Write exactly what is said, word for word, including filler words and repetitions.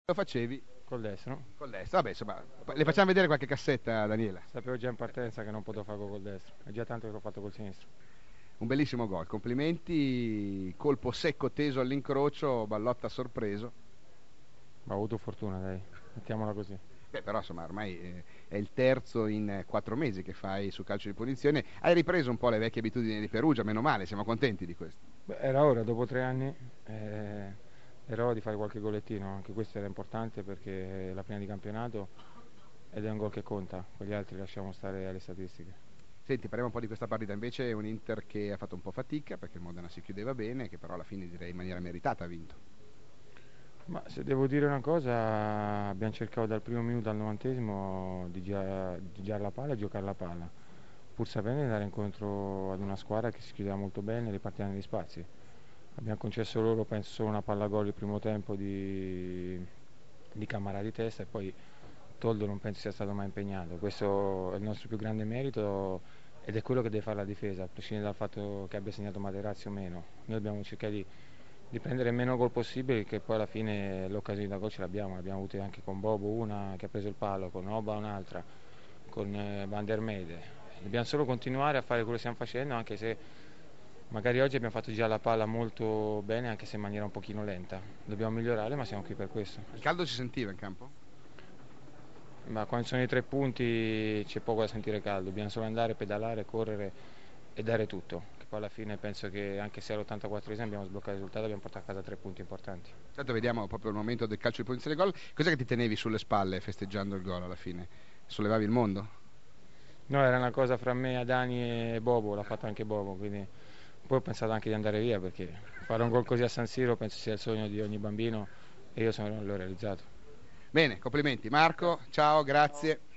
Lo facevi Col destro. col destro. Vabbè, insomma, le facciamo vedere qualche cassetta, Daniele. Sapevo già in partenza che non potevo farlo col destro. È già tanto che l'ho fatto col sinistro. Un bellissimo gol, complimenti, colpo secco teso all'incrocio, Ballotta sorpreso. Ma ho avuto fortuna, dai. Mettiamola così. Beh, però insomma, ormai eh, è il terzo in eh, quattro mesi che fai su calcio di punizione. Hai ripreso un po' le vecchie abitudini di Perugia, meno male, siamo contenti di questo. Beh, era ora, dopo tre anni, eh, era ora di fare qualche golettino. Anche questo era importante perché è la prima di campionato ed è un gol che conta. Quegli altri lasciamo stare alle statistiche. Senti, parliamo un po' di questa partita. Invece è un Inter che ha fatto un po' fatica perché il Modena si chiudeva bene, che però alla fine direi in maniera meritata ha vinto. Ma se devo dire una cosa, abbiamo cercato dal primo minuto al novantesimo di, gia- di girare la palla e giocare la palla, pur sapendo di andare incontro ad una squadra che si chiudeva molto bene e ripartiva negli spazi. Abbiamo concesso loro, penso, solo una palla gol il primo tempo di, di Camara di testa e poi Toldo non penso sia stato mai impegnato. Questo è il nostro più grande merito ed è quello che deve fare la difesa, a prescindere dal fatto che abbia segnato Materazzi o meno. Noi dobbiamo cercare di, di prendere meno gol possibile, che poi alla fine l'occasione da gol ce l'abbiamo, l'abbiamo avuta anche con Bobo, una che ha preso il palo, con Oba un'altra, con eh, Van der Mede. Dobbiamo solo continuare a fare quello che stiamo facendo, anche se magari oggi abbiamo fatto già la palla molto bene, anche se in maniera un pochino lenta. Dobbiamo migliorare, ma siamo qui per questo. Il caldo si sentiva in campo? Ma quando sono i tre punti c'è poco da sentire caldo, dobbiamo solo andare, pedalare, correre e dare tutto. Che poi alla fine penso che anche se all'ottantaquattresimo abbiamo sbloccato il risultato, abbiamo portato a casa tre punti importanti. Tanto vediamo proprio il momento del calcio di punizione gol. Cos'è che ti tenevi sulle spalle festeggiando il gol alla fine? Sollevavi il mondo? No, era una cosa fra me, Adani e Bobo, l'ha fatto anche Bobo, quindi poi ho pensato anche di andare via perché fare un gol così a San Siro penso sia il sogno di ogni bambino e io sono, l'ho realizzato. Bene, complimenti Marco, ciao, grazie.